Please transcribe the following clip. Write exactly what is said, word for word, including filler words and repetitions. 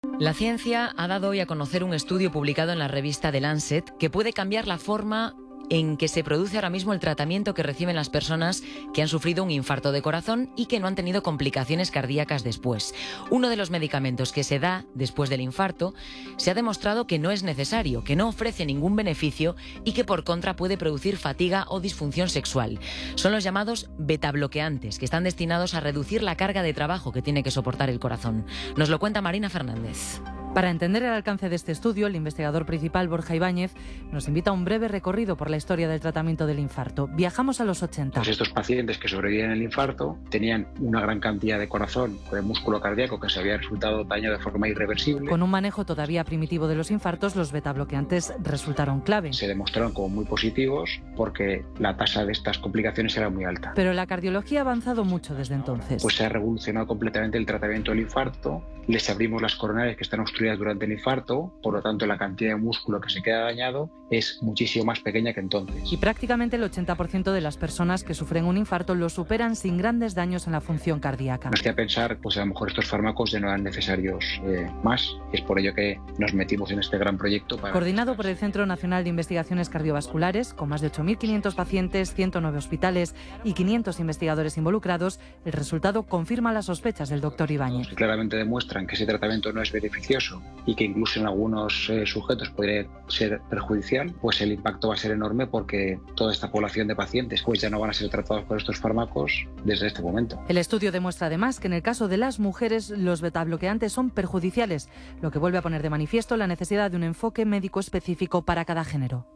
La ciencia ha dado hoy a conocer un estudio publicado en la revista The Lancet que puede cambiar la forma en que se produce ahora mismo el tratamiento que reciben las personas que han sufrido un infarto de corazón y que no han tenido complicaciones cardíacas después. Uno de los medicamentos que se da después del infarto se ha demostrado que no es necesario, que no ofrece ningún beneficio y que por contra puede producir fatiga o disfunción sexual. Son los llamados betabloqueantes, que están destinados a reducir la carga de trabajo que tiene que soportar el corazón. Nos lo cuenta Marina Fernández. Para entender el alcance de este estudio, el investigador principal, Borja Ibáñez, nos invita a un breve recorrido por la historia del tratamiento del infarto. Viajamos a los ochenta. Pues estos pacientes que sobrevivían al infarto tenían una gran cantidad de corazón o de músculo cardíaco que se había resultado dañado de forma irreversible. Con un manejo todavía primitivo de los infartos, los betabloqueantes resultaron clave. Se demostraron como muy positivos porque la tasa de estas complicaciones era muy alta. Pero la cardiología ha avanzado mucho desde entonces. Pues se ha revolucionado completamente el tratamiento del infarto. Les abrimos las coronarias que están obstruidas durante el infarto, por lo tanto la cantidad de músculo que se queda dañado es muchísimo más pequeña que entonces. Y prácticamente el ochenta por ciento de las personas que sufren un infarto lo superan sin grandes daños en la función cardíaca. Nos hacía pensar, pues a lo mejor estos fármacos ya no eran necesarios eh, más, y es por ello que nos metimos en este gran proyecto. Para... Coordinado por el Centro Nacional de Investigaciones Cardiovasculares, con más de ocho mil quinientos pacientes, ciento nueve hospitales y quinientos investigadores involucrados, el resultado confirma las sospechas del doctor Ibáñez. Claramente demuestran que ese tratamiento no es beneficioso y que incluso en algunos eh, sujetos podría ser perjudicial, pues el impacto va a ser enorme porque toda esta población de pacientes pues ya no van a ser tratados por estos fármacos desde este momento. El estudio demuestra además que en el caso de las mujeres los betabloqueantes son perjudiciales, lo que vuelve a poner de manifiesto la necesidad de un enfoque médico específico para cada género.